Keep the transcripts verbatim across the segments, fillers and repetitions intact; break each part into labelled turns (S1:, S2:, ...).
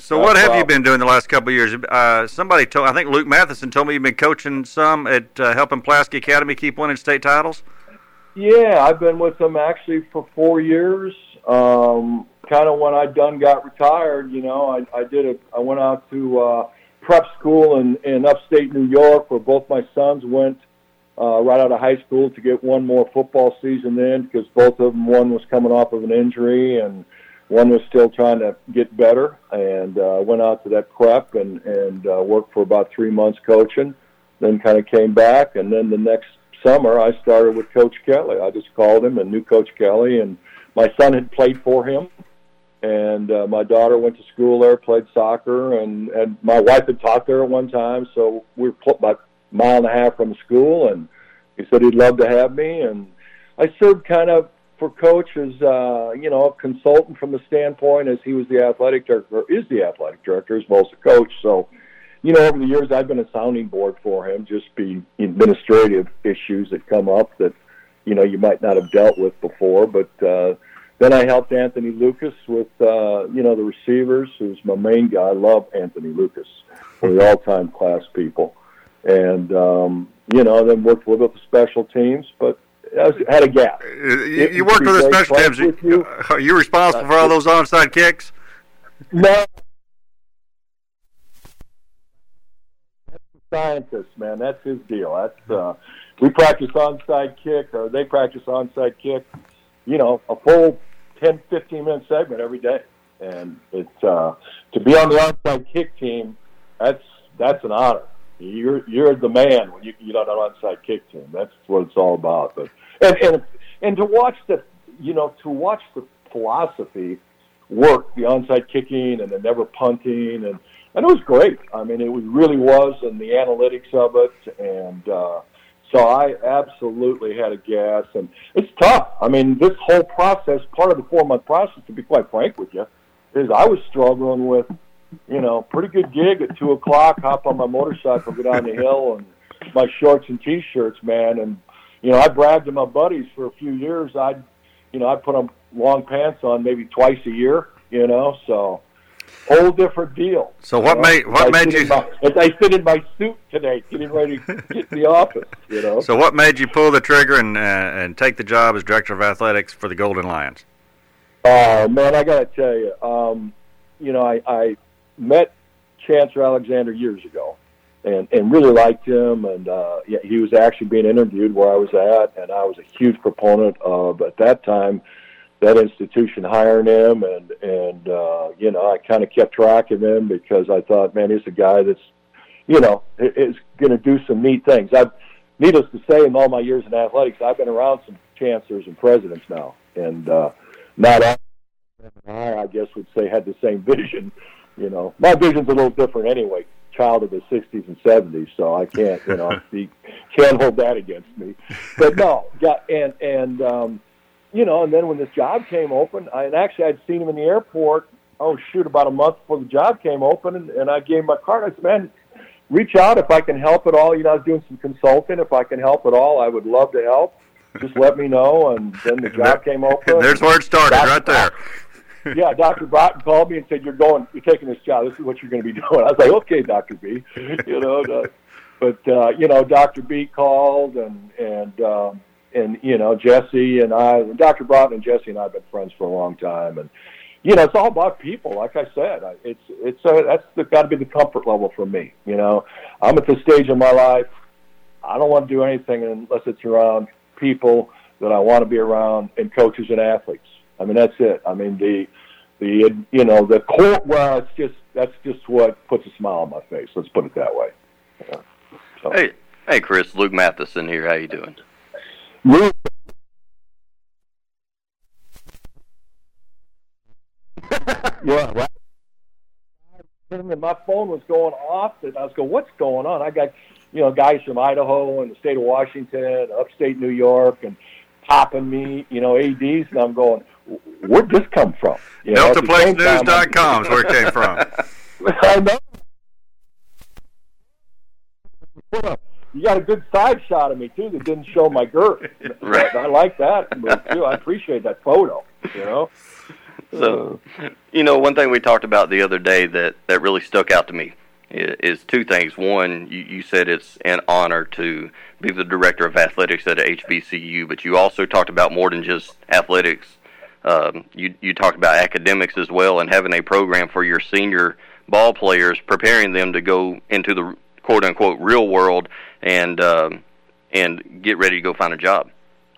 S1: So what have you been doing the last couple of years? Uh, somebody told, I think Luke Matheson told me you've been coaching some at uh, helping Pulaski Academy keep winning state titles.
S2: Yeah, I've been with them actually for four years. Um, kind of when I done got retired, you know, I, I did a, I went out to uh, prep school in, in upstate New York where both my sons went uh, right out of high school to get one more football season in because both of them, one was coming off of an injury and one was still trying to get better. And uh, went out to that prep and, and uh, worked for about three months coaching, then kind of came back. And then the next summer I started with Coach Kelly. I just called him and knew Coach Kelly, and my son had played for him. And uh, my daughter went to school there, played soccer, and, and my wife had taught there at one time, so we were about a mile and a half from the school, and he said he'd love to have me. And I served kind of for Coach as, uh, you know, a consultant from the standpoint as he was the athletic director, or is the athletic director as well as the coach. So, you know, over the years I've been a sounding board for him, just be administrative issues that come up that, you know, you might not have dealt with before, but uh, then I helped Anthony Lucas with, uh, you know, the receivers, who's my main guy. I love Anthony Lucas. One of the all-time class people. And, um, you know, then worked with the special teams, but I was, had a gap.
S1: You, you worked with the special teams. You. Are you responsible for all those onside kicks?
S2: No. That's the scientist, man. That's his deal. That's uh, we practice onside kick, or they practice onside kick, you know, a full ten, fifteen minute segment every day. And it's uh, to be on the onside kick team, that's that's an honor. You're you're the man when you you got an onside kick team. That's what it's all about. But and and and to watch the you know to watch the philosophy work, the onside kicking and the never punting, and and it was great. I mean, it was, really was, and the analytics of it, and uh, so I absolutely had a gas, and it's tough. I mean, this whole process, part of the four month process, to be quite frank with you, is I was struggling with. You know, pretty good gig at two o'clock, hop on my motorcycle, go down the hill, and my shorts and T-shirts, man. And, you know, I bragged to my buddies for a few years. I'd, you know, I'd put on long pants on maybe twice a year, you know, so whole different deal.
S1: So what
S2: you know?
S1: made what made you...
S2: My, as I sit in my suit today, getting ready to get in the office, you know.
S1: So what made you pull the trigger and, uh, and take the job as Director of Athletics for the Golden Lions?
S2: Oh, uh, man, I got to tell you, um, you know, I... I met Chancellor Alexander years ago and, and really liked him. And uh, yeah, he was actually being interviewed where I was at, and I was a huge proponent of, at that time, that institution hiring him. And, and uh, you know, I kind of kept track of him because I thought, man, he's a guy that's, you know, is going to do some neat things. I've, needless to say, in all my years in athletics, I've been around some chancellors and presidents now. And uh, not all of them, I guess, would say had the same vision. You know, my vision's a little different anyway. Child of the sixties and seventies, so I can't, you know, he can't hold that against me. But no, got and and um, you know, and then when this job came open, I, and actually I'd seen him in the airport. Oh shoot, about a month before the job came open, and, and I gave him my card. I said, man, reach out if I can help at all. You know, I was doing some consulting. If I can help at all, I would love to help. Just let me know. And then the job came open.
S1: There's where it started, right there.
S2: Yeah, Doctor Broughton called me and said, "You're going. You're taking this job. This is what you're going to be doing." I was like, "Okay, Doctor B." You know, uh, but uh, you know, Doctor B called, and and um, and you know, Jesse and I, Doctor Broughton and Jesse and I have been friends for a long time, and you know, it's all about people. Like I said, it's it's uh, that's got to be the comfort level for me. You know, I'm at this stage in my life. I don't want to do anything unless it's around people that I want to be around, and coaches and athletes. I mean, that's it. I mean, the, the you know, the core, well, it's just, that's just what puts a smile on my face. Let's put it that way. Yeah. So.
S3: Hey, hey, Chris, Luke Matheson here. How you doing?
S2: Luke. Yeah, right. And my phone was going off, and I was going, what's going on? I got, you know, guys from Idaho and the state of Washington, upstate New York, and popping me, you know, A Ds, and I'm going, where'd this come from? You know,
S1: Delta Place News dot com is where it came from.
S2: I know. You got a good side shot of me, too, that didn't show my girth. Right. I like that move, too. I appreciate that photo, you know.
S3: So, you know, one thing we talked about the other day that, that really stuck out to me is, is two things. One, you, you said it's an honor to be the director of athletics at H B C U, but you also talked about more than just athletics. Um, you, you talked about academics as well and having a program for your senior ball players, preparing them to go into the quote-unquote real world and um, and get ready to go find a job.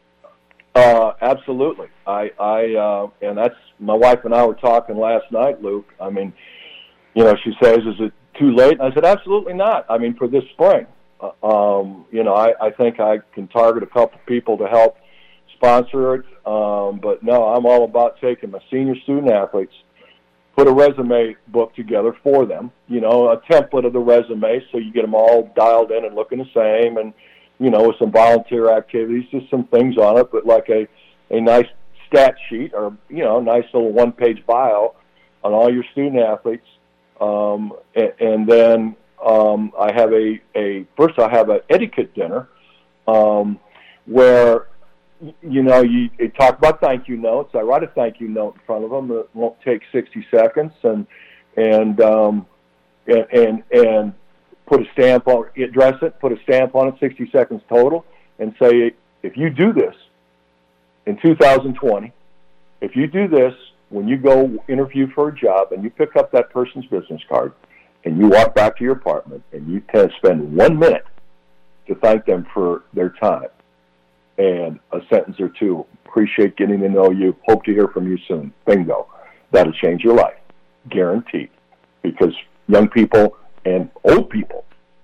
S2: Uh, absolutely. I, I, uh, and that's, my wife and I were talking last night, Luke. I mean, you know, she says, is it too late? And I said, absolutely not. I mean, for this spring, uh, um, you know, I, I think I can target a couple people to help sponsor it. Um, but no, I'm all about taking my senior student athletes, put a resume book together for them, you know, a template of the resume so you get them all dialed in and looking the same, and, you know, with some volunteer activities, just some things on it, but like a, a nice stat sheet or, you know, nice little one-page bio on all your student athletes. Um, and, and then um, I have a, a, first I have an etiquette dinner um, where, you know, you, you talk about thank you notes. I write a thank you note in front of them. It won't take sixty seconds, and, and, um, and, and, and put a stamp on it, address it, put a stamp on it, sixty seconds total, and say, if you do this in two thousand twenty, if you do this when you go interview for a job and you pick up that person's business card and you walk back to your apartment and you can spend one minute to thank them for their time and a sentence or two, appreciate getting to know you, hope to hear from you soon, bingo, that'll change your life, guaranteed, because young people and old people,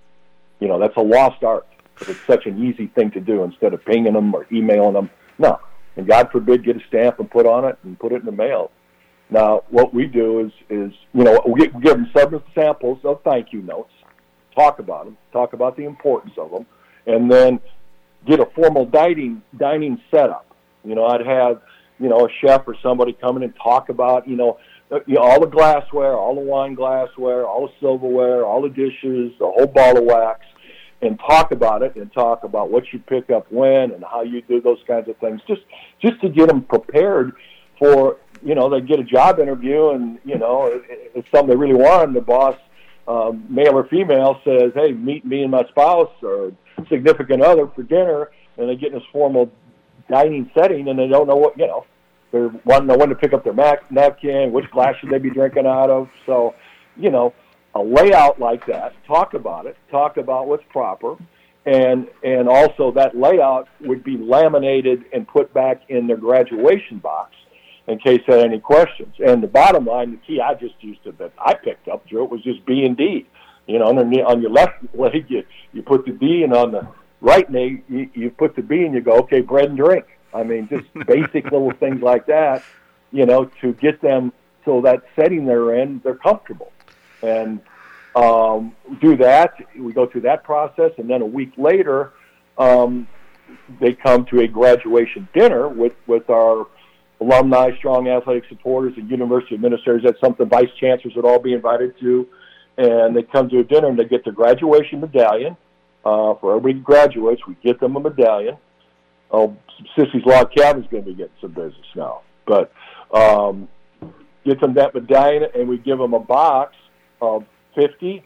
S2: you know, that's a lost art. But it's such an easy thing to do instead of pinging them or emailing them. No. And God forbid, get a stamp and put on it and put it in the mail. Now, what we do is, is you know, we give them several samples of thank you notes, talk about them, talk about the importance of them, and then get a formal dining dining setup. You know, I'd have, you know, a chef or somebody come in and talk about, you know, you know, all the glassware, all the wine glassware, all the silverware, all the dishes, the whole ball of wax, and talk about it and talk about what you pick up when and how you do those kinds of things, just just to get them prepared for, you know, they get a job interview and, you know, it, it's something they really want, and the boss, um, male or female, says, hey, meet me and my spouse or significant other for dinner, and they get in this formal dining setting and they don't know what, you know, they want to know when to pick up their mac- napkin, which glass should they be drinking out of. So, you know, a layout like that, talk about it, talk about what's proper, and and also that layout would be laminated and put back in their graduation box in case they had any questions. And the bottom line, the key I just used to, that I picked up, Joe, was just B and D. You know, underneath, on your left leg, you, you put the D, and on the right leg, you, you put the B, and you go, okay, bread and drink. I mean, just basic little things like that, you know, to get them so that setting they're in, they're comfortable. And um, do that. We go through that process, and then a week later, um, they come to a graduation dinner with, with our alumni, strong athletic supporters, and university administrators. That's something vice chancellors would all be invited to. And they come to a dinner, and they get the graduation medallion. Uh, for everybody who graduates, we get them a medallion. Oh, Sissy's Log Cabin's going to be getting some business now. But um, get them that medallion, and we give them a box of fifty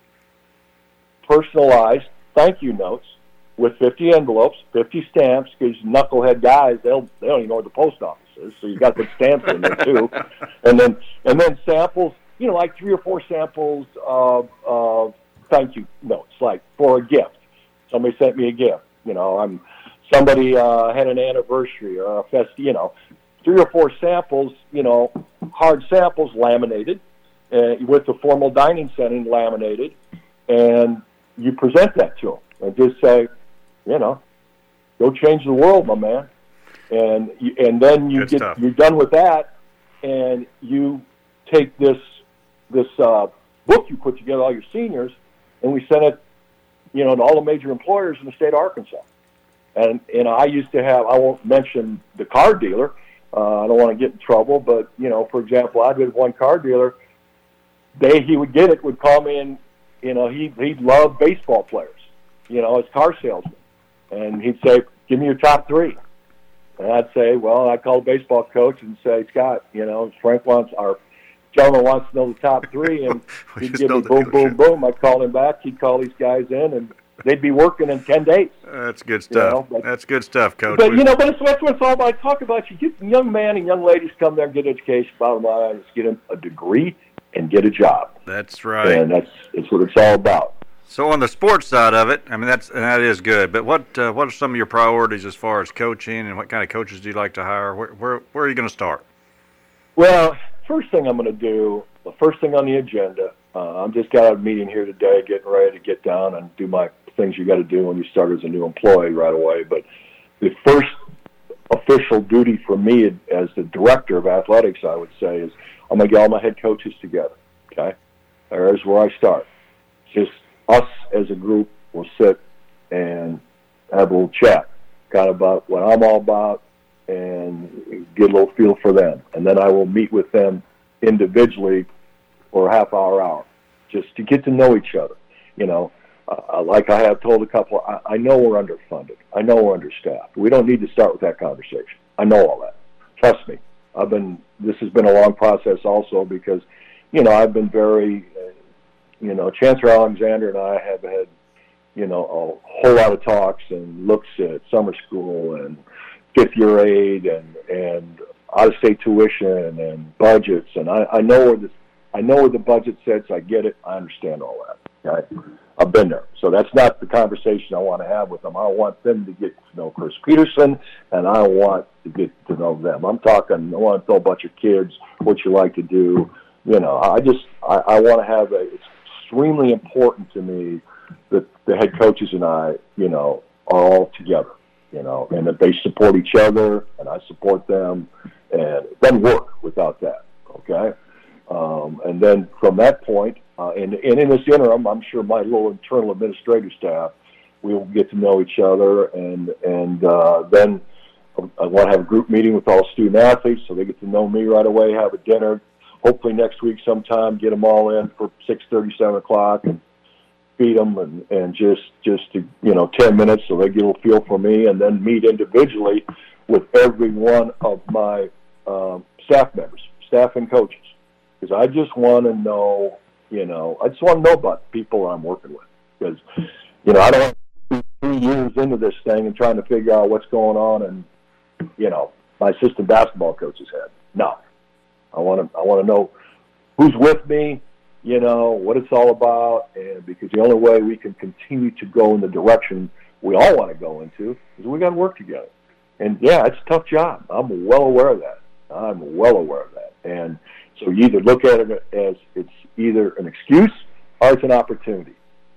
S2: personalized thank you notes with fifty envelopes, fifty stamps, because knucklehead guys, they'll, they don't even know where the post office is, so you got to put stamps in there too. And then and then samples, you know, like three or four samples of, of thank you notes, like for a gift. Somebody sent me a gift. You know, I'm somebody uh, had an anniversary or a fest. You know, three or four samples. You know, hard samples laminated uh, with the formal dining setting laminated, and you present that to them and just say, you know, go change the world, my man. And you, and then you
S1: Good
S2: get
S1: stuff.
S2: you're done with that, and you take this this uh, book you put together, all your seniors, and we sent it, you know, to all the major employers in the state of Arkansas. And and I used to have, I won't mention the car dealer, uh, I don't want to get in trouble, but, you know, for example, I did one car dealer, day he would get it, would call me and, you know, he he loved baseball players, you know, as car salesman. And he'd say, give me your top three. And I'd say, well, I'd call a baseball coach and say, Scott, you know, Frank wants our gentleman wants to know the top three, and he'd give me boom, boom, boom. I'd call him back. He'd call these guys in, and they'd be working in ten days.
S1: That's good stuff. You know, but, that's good stuff, Coach.
S2: But, you know, but it's, that's what it's all about. Talk about you get young men and young ladies come there and get education. Bottom line is get them a degree and get a job.
S1: That's right.
S2: And that's, that's what it's all about.
S1: So on the sports side of it, I mean, that's that is good. But what uh, what are some of your priorities as far as coaching, and what kind of coaches do you like to hire? Where where, where are you going to start?
S2: Well, first thing I'm going to do, the first thing on the agenda, uh, I'm just got a meeting here today, getting ready to get down and do my things you got to do when you start as a new employee right away. But the first official duty for me as the director of athletics, I would say, is I'm going to get all my head coaches together. Okay, there's where I start. Just us as a group will sit and have a little chat, kind of about what I'm all about, and get a little feel for them. And then I will meet with them individually for a half hour, hour, just to get to know each other. You know, uh, like I have told a couple, I, I know we're underfunded. I know we're understaffed. We don't need to start with that conversation. I know all that. Trust me. I've been. This has been a long process also because, you know, I've been very. Uh, You know, Chancellor Alexander and I have had, you know, a whole lot of talks and looks at summer school and fifth year aid and and out of state tuition and budgets, and I, I know where this, I know where the budget sits. I get it. I understand all that. Okay? I've been there, so that's not the conversation I want to have with them. I want them to get to know Chris Peterson, and I want to get to know them. I'm talking. I want to tell a bunch of kids what you like to do. You know, I just I, I want to have a. It's, extremely important to me that the head coaches and I, you know, are all together, you know, and that they support each other and I support them, and it doesn't work without that, okay? Um, and then from that point, uh, and, and in this interim, I'm sure my little internal administrative staff, we will get to know each other, and and uh, then I want to have a group meeting with all student athletes so they get to know me right away, have a dinner, hopefully next week sometime, get them all in for six thirty, seven o'clock, and feed them, and, and just, just to, you know, ten minutes so they get a little feel for me, and then meet individually with every one of my um, staff members, staff and coaches. Because I just want to know, you know, I just want to know about people I'm working with. Because, you know, I don't want to be three years into this thing and trying to figure out what's going on and, you know, my assistant basketball coach's head. No. I want to I want to know who's with me, you know, what it's all about, and because the only way we can continue to go in the direction we all want to go into is we got to work together. And, yeah, it's a tough job. I'm well aware of that. I'm well aware of that. And so you either look at it as it's either an excuse or it's an opportunity.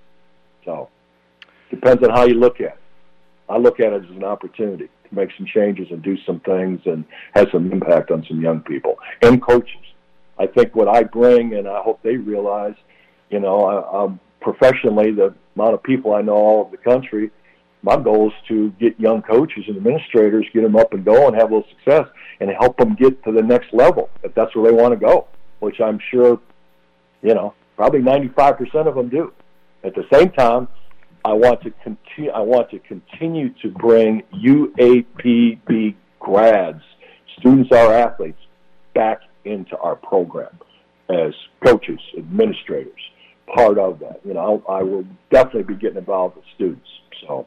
S2: So it depends on how you look at it. I look at it as an opportunity to make some changes and do some things and have some impact on some young people and coaches. I think what I bring, and I hope they realize, you know, I, I'm professionally, the amount of people I know all over the country, my goal is to get young coaches and administrators, get them up and go and have a little success and help them get to the next level if that's where they want to go, which I'm sure, you know, probably ninety-five percent of them do. At the same time, I want to continue. I want to continue to bring U A P B grads, students, our athletes, back into our program as coaches, administrators, part of that. You know, I will definitely be getting involved with students. So,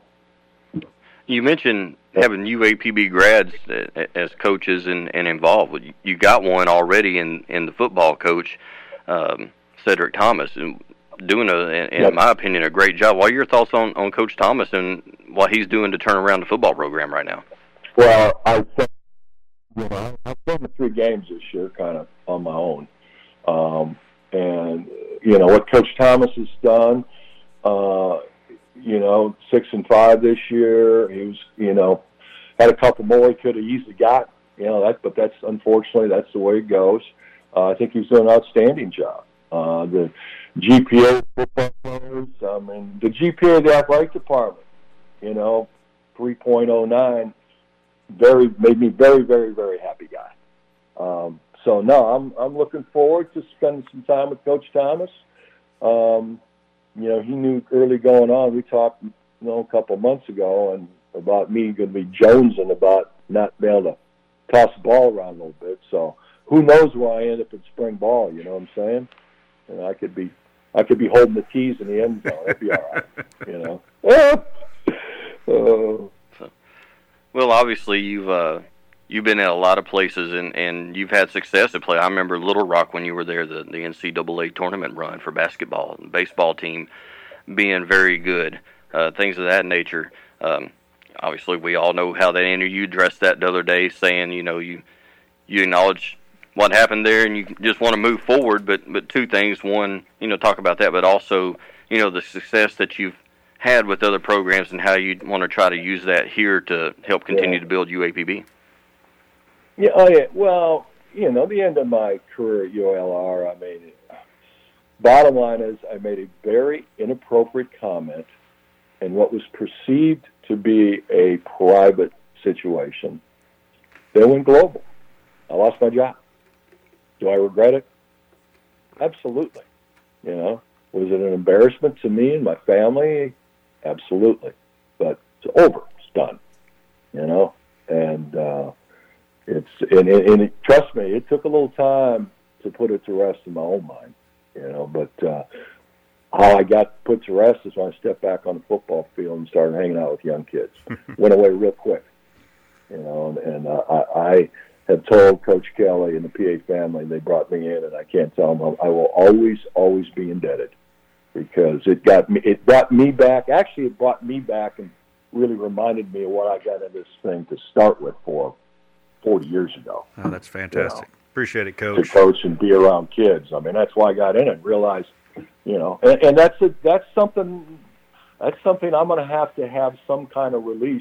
S3: you mentioned having U A P B grads as coaches and, and involved. You got one already in, in the football coach, um, Cedric Thomas, and doing, a, in yep. my opinion, a great job. What are your thoughts on, on Coach Thomas and what he's doing to turn around the football program right now?
S2: Well, I think, you know, I've played the three games this year kind of on my own. Um, and, you know, what Coach Thomas has done, uh, you know, six and five this year. He was, you know, had a couple more he could have easily got, you know, that, but that's, unfortunately, that's the way it goes. Uh, I think he's doing an outstanding job. Uh, the G P A football players, I mean, the G P A of the athletic department, you know, three point oh nine, very, made me very, very, very happy guy. Um, so, no, I'm I'm looking forward to spending some time with Coach Thomas. Um, you know, he knew early going on, we talked, you know, a couple of months ago and about me going to be jonesing about not be able to toss the ball around a little bit. So who knows where I end up in spring ball? You know what I'm saying? And I could be, I could be holding the keys in the end zone. That'd be all right. You know. uh,
S3: so, well, obviously you've uh, you've been in a lot of places and, and you've had success at play. I remember Little Rock when you were there, the the N C double A tournament run for basketball, and the baseball team being very good, uh, things of that nature. Um, obviously, we all know how that interview addressed that the other day, saying you know you you acknowledge what happened there and you just want to move forward. But but two things: one, you know, talk about that, but also you know the success that you've had with other programs and how you want to try to use that here to help continue yeah. to build U A P B.
S2: Yeah, oh yeah. Well, you know, the end of my career at U L R, I mean, bottom line is I made a very inappropriate comment in what was perceived to be a private situation. They went global. I lost my job. Do I regret it? Absolutely. You know, was it an embarrassment to me and my family? Absolutely. But it's over. It's done. You know, and uh, it's and, and it, trust me, it took a little time to put it to rest in my own mind. You know, but uh, how I got put to rest is when I stepped back on the football field and started hanging out with young kids. Went away real quick. You know, and, and uh, I. I have told Coach Kelly and the P A family, they brought me in, and I can't tell them, I will always, always be indebted because it got me, it brought me back. Actually, it brought me back and really reminded me of what I got in this thing to start with for forty years ago.
S1: Oh, that's fantastic. You know, appreciate it, Coach.
S2: To coach and be around kids. I mean, that's why I got in it. Realized, you know, and, and that's a, that's something. That's something I'm going to have to have some kind of release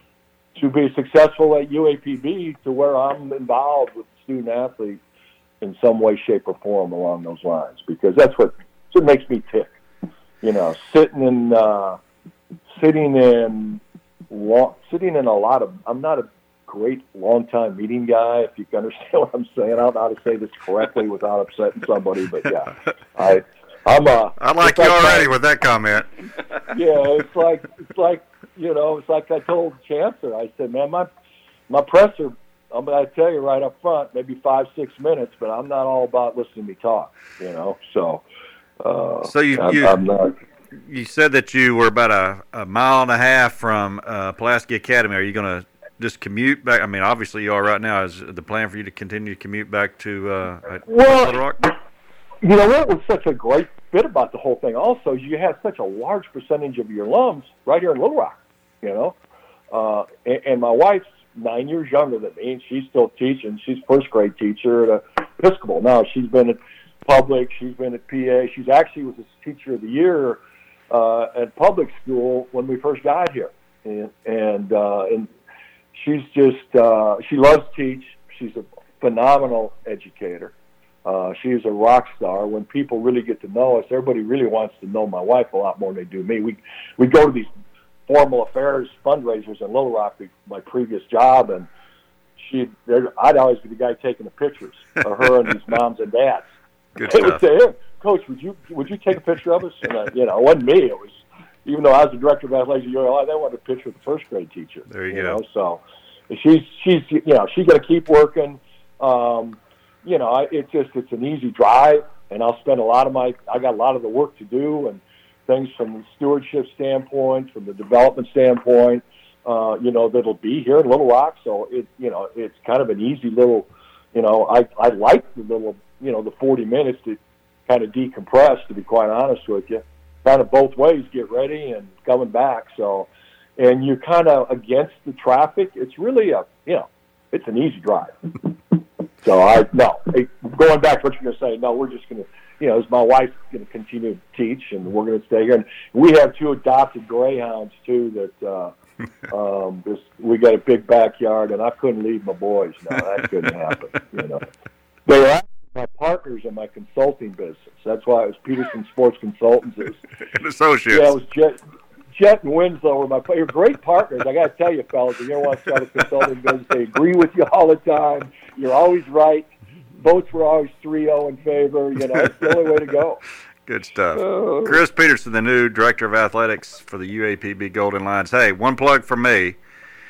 S2: to be successful at U A P B, to where I'm involved with student athletes in some way, shape, or form along those lines, because that's what, that's what makes me tick. You know, sitting in uh, sitting in long, sitting in a lot of. I'm not a great long-time meeting guy, if you can understand what I'm saying. I don't know how to say this correctly without upsetting somebody, but yeah, I I'm a.
S1: I like you like already my, with that comment.
S2: Yeah, it's like it's like. You know, it's like I told Chancellor. I said, man, my my presser, I'm going to tell you right up front, maybe five, six minutes, but I'm not all about listening to me talk, you know. So, uh,
S1: so you,
S2: I'm,
S1: you,
S2: I'm not.
S1: You said that you were about a, a mile and a half from uh, Pulaski Academy. Are you going to just commute back? I mean, obviously you are right now. Is the plan for you to continue to commute back to uh,
S2: well,
S1: Little Rock?
S2: You know what was such a great bit about the whole thing also is you have such a large percentage of your alums right here in Little Rock. You know, uh, and, and my wife's nine years younger than me, and she's still teaching. She's first grade teacher at Episcopal. Now she's been at public, she's been at P A. She's actually was a teacher of the year uh, at public school when we first got here, and and, uh, and she's just uh, she loves to teach. She's a phenomenal educator. Uh, she is a rock star. When people really get to know us, everybody really wants to know my wife a lot more than they do me. We we go to these formal affairs fundraisers in Little Rock, my previous job, and she, I'd always be the guy taking the pictures of her and these moms and dads.
S1: Good
S2: they
S1: stuff.
S2: would say, hey, Coach, would you would you take a picture of us? And I, you know, it wasn't me. It was, even though I was the director of athletics at U L I, they wanted a picture of the first grade teacher.
S1: There you,
S2: you
S1: go.
S2: Know? So she's she's you know she's going to keep working. Um, you know, I, it's just it's an easy drive, and I'll spend a lot of my I got a lot of the work to do and things from the stewardship standpoint, from the development standpoint, uh, you know, that'll be here in Little Rock. So it, you know, it's kind of an easy little, you know, I, I like the little, you know, the forty minutes to kind of decompress, to be quite honest with you, kind of both ways, get ready and coming back. So, and you're kind of against the traffic. It's really a, you know, it's an easy drive. So I, no, going back to what you're going to say, no, we're just going to, you know, as my wife's going to continue to teach, and we're going to stay here. And we have two adopted greyhounds too. That uh, um, this, we got a big backyard, and I couldn't leave my boys. No, that couldn't happen. You know, they were actually my partners in my consulting business. That's why it was Peterson Sports Consultants. It was,
S1: and associates.
S2: Yeah, it was Jet, Jet and Winslow were my. They were great partners. I got to tell you, fellas, if you ever want to start a consulting business, they agree with you all the time. You're always right. Votes were always three oh in favor. You know, it's the only way to go.
S1: Good stuff. Uh, Chris Peterson, the new Director of Athletics for the U A P B Golden Lions. Hey, one plug for me.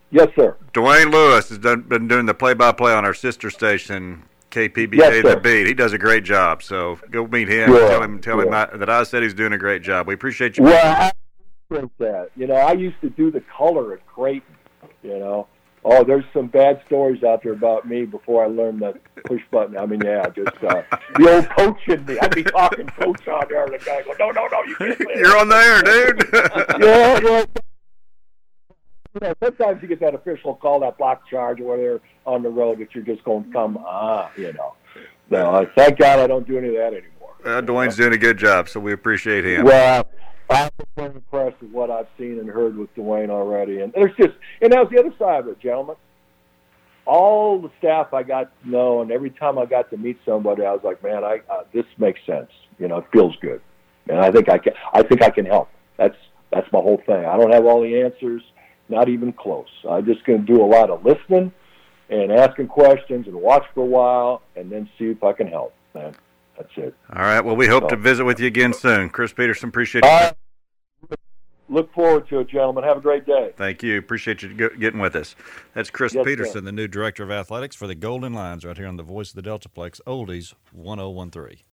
S2: Yes, sir.
S1: Dwayne Lewis has done, been doing the play-by-play on our sister station, K P B A
S2: Yes,
S1: The
S2: sir.
S1: Beat. He does a great job. So go meet him
S2: Yeah,
S1: and tell him, tell him
S2: yeah.
S1: I, that I said he's doing a great job. We appreciate you.
S2: Well, I appreciate that. You know, I used to do the color at Creighton, you know. Oh, there's some bad stories out there about me before I learned the push button. I mean, yeah, just uh, the old coach in me. I'd be talking coach on there, and the guy go, no, no, no, you can't say that.
S1: You're on the air, dude.
S2: yeah, yeah. You know, sometimes you get that official call, that block charge, or whatever on the road that you're just going, come on, you know. No, uh, thank God I don't do any of that anymore.
S1: Uh, Dwayne's doing a good job, so we appreciate him.
S2: Well, I've been impressed with what I've seen and heard with Dwayne already. And there's just, and that was the other side of it, gentlemen. All the staff I got to know, and every time I got to meet somebody, I was like, man, I uh, this makes sense. You know, it feels good, and I think I can. I think I can help. That's that's my whole thing. I don't have all the answers, not even close. I'm just going to do a lot of listening and asking questions and watch for a while, and then see if I can help. Man, that's it.
S1: All right. Well, we hope
S2: So,
S1: to visit with you again soon. Chris Peterson, appreciate you.
S2: all right. Look forward to it, gentlemen. Have a great day.
S1: Thank you. Appreciate you g- getting with us. That's Chris
S2: Yes, sir.
S1: Peterson, the new director of athletics for the Golden Lions, right here on the Voice of the Deltaplex, Oldies one oh one three.